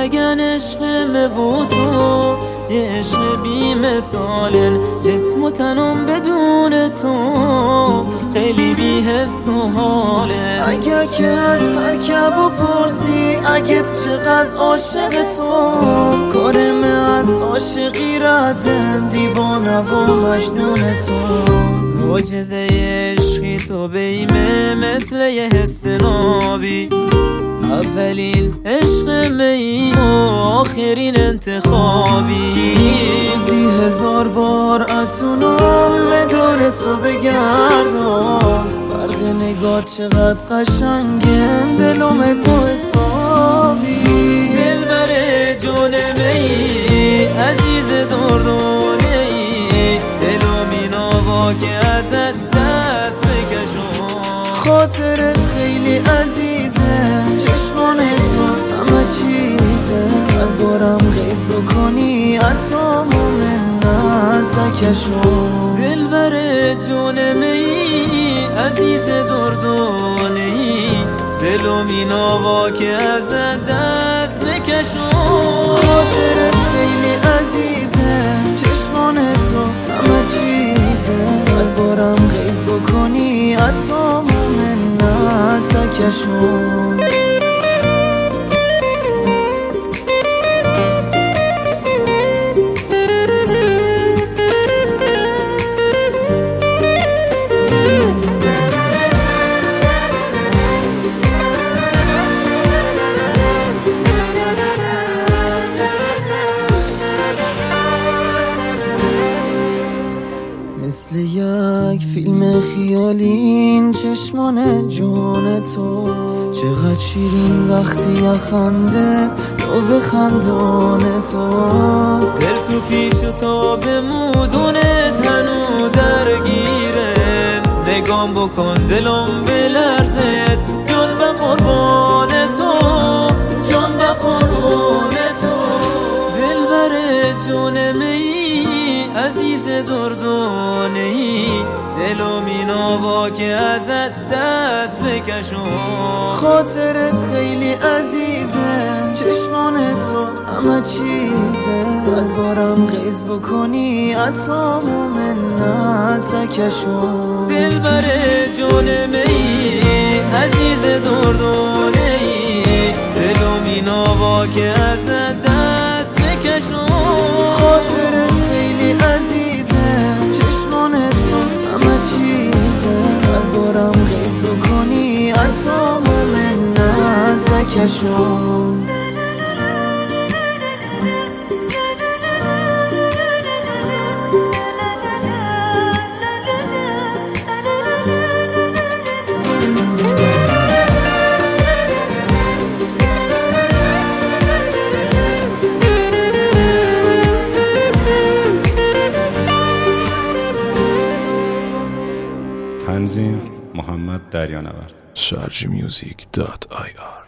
مگن عشق و تو یه عشق بی مثالن، جسم و تنم بدون تو خیلی بی حس و حاله. اگه که از هر کب و پرسی اگه چقدر عاشق تو، کارمه از عاشقی ردن دیوانه و مجنون تو. معجزه عشقی تو بیمه مثل یه حس نابی، اولین عشق می و آخرین انتخابی. روزی 1000 بار اتونم دور تو بگردم، برق نگاه چقدر قشنگه دلومت با حسابی. دل بره جون می عزیز دردونه ای، دلو میناوا که ازت دست بکشم. خاطرت خیلی عزیزه، چشمان تو همه چیزه. 100 بارم قیس بکنی اتام و منت نکشم. دل بره جون می عزیز دردونه ای، دلو میناوا که ازت دست بکشم. خاطرت خیلی عزیزه، چشمان تو همه چیزه. 100 بارم قیس بکنی اتام و منت نکشم. مثل یک فیلم خیالین چشمان جون تو، چقدر شیرین وقتی یخنده تو به خندون تو. دل تو پیش و تا به مودونه تنو درگیره، نگام بکن دلم بلرزه جون به قربان تو، جون به قربان تو. دل بره جون می عزیز دردونه ای، دلو میناوا که ازت دست بکشم. خاطرت خیلی عزیزه، چشمان تو همه چیزه. 100 بارم قیس بکنی اتام و منت نکشم. دل بره جون می عزیز دردونه ای، دلو میناوا که ازت دست بکشم. خاطرت خیلی عزیزه، چشمان تو همه چیزه. 100 بارم قیس بکنی اتام و منت نکشم. تنظیم محمد دریانورد. sharjmusic.ir